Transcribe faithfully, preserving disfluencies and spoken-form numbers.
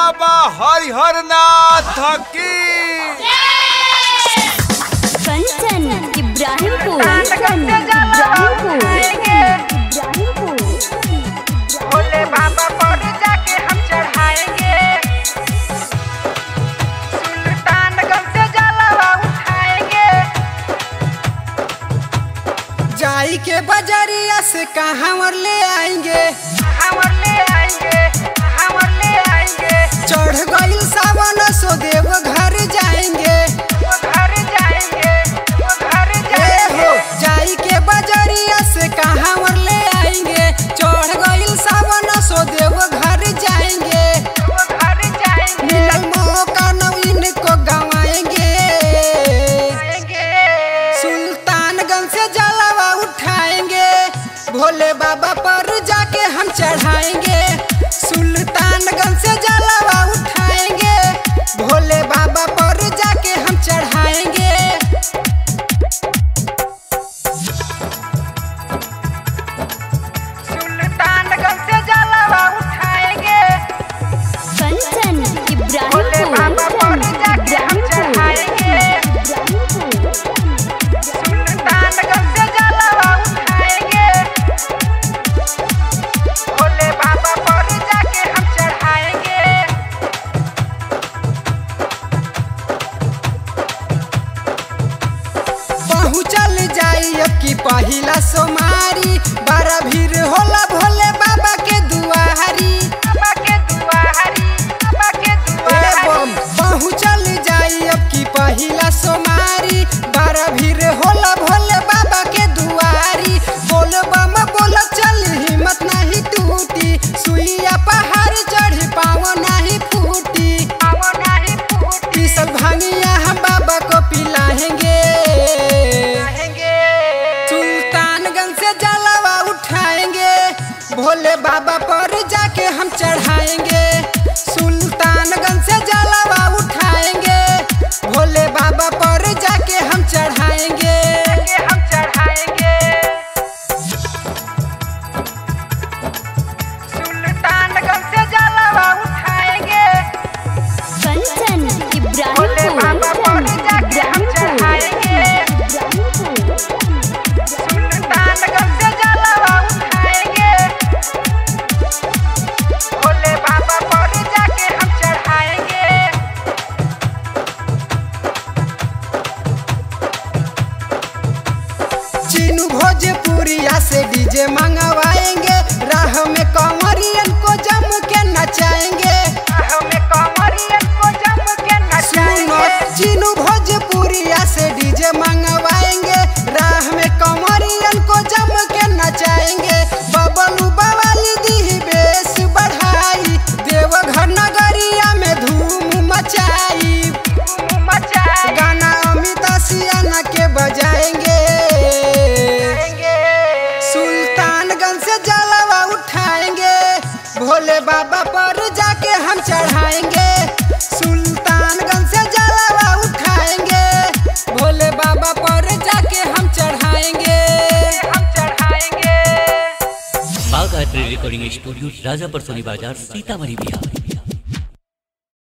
बाबा हरिहर नाथ की। कंचन इब्राहिमपुर इब्राहिमपुर इब्राहिमपुर भोले बाबा पर जाके हम चढ़ाएंगे, सुल्तानगंज से जलवा उठाएंगे। जाई के बजरिया से कहाँ ले आएंगे, हमर ले आएंगे, हमर ले आएंगे। चढ़ गईल सावन सो देव घर जाएंगे, वो घर जाएंगे, वो घर ए जाएंगे। हो जाई के बजरिया से कहाँ ले आएंगे। चढ़ गईल सावन सो देव घर जाएंगे, वो घर जाएंगे, मिलल मौका न इनको गवाएंगे। आएंगे। सुल्तानगंज से जलवा उठाएंगे, भोले बाबा पर जाके हम चढ़ाएंगे। सुल्तानगंज से जलवा उठाएंगे, भोले बाबा पर जाके हम चढ़ाएंगे। सुल्तानगंज से जलवा उठाएंगे, कंचन भोले बाबा पर जाके हम चढ़ाएंगे। सुल्तानगंज से जलवा उठाएंगे, भोले बाबा पर जाके हम चढ़ाएंगे। पहुँचल जाई अब की पहिला सोमारी, बड़ा भीड़ होला भोले बाबा के दुआरी। बाबा के दुआरी, बाबा के दुआरी। पहुँचल जाई अब की पहिला सोमारी, बड़ा भीड़ होला भोले बाबा के दुआरी। बोल बम बोल चल हिम्मत नहीं टूटी, सुइया पहाड़ चढ़ी पाँव नहीं फूटी। पाँव नहीं फूटी, पीसल भांगिया हम बाबा को पिलाएंगे। आएंगे। सुल्तानगंज से जलवा उठाएंगे, भोले बाबा पर जाके हम चढ़ाएंगे। सुल्तानगंज से जलवा उठाएंगे, भोले बाबा पर जाके हम चढ़ाएंगे। जाके हम चढ़ाएंगे। सुल्तानगंज से जलवा उठाएंगे, कंचन भोले बाबा पर जाके हम चढ़ाएंगे। सुल्तानगंज से जलवा उठाएंगे, भोले बाबा पर जाके हम चढ़ाएंगे। चीनू भोजपुरिया से डीजे मंगवाएंगे, राह में कंवरियन को जम के नचाएंगे। हमें कमरियन को जम के सुनो, नचाएंगे। चीनू भोजपुरिया से डीजे मंगवाएंगे, राह में कंवरियन को जम के नचाएंगे। बबलू बवाली दी बेस बढ़ाई, देवघर नगरिया में धूम मचाई। मचाएंगे। गाना अमित सियाना के बजाएंगे। सुल्तानगंज से जलवा उठाएंगे, भोले बाबा पर जाके हम चढ़ाएंगे। सुल्तानगंज से जलवा उठाएंगे, भोले बाबा पर जाके हम चढ़ाएंगे। हम चढ़ाएंगे। Bagh art recording studio Rajapur Soni Bazar Sitamarhi Bihar.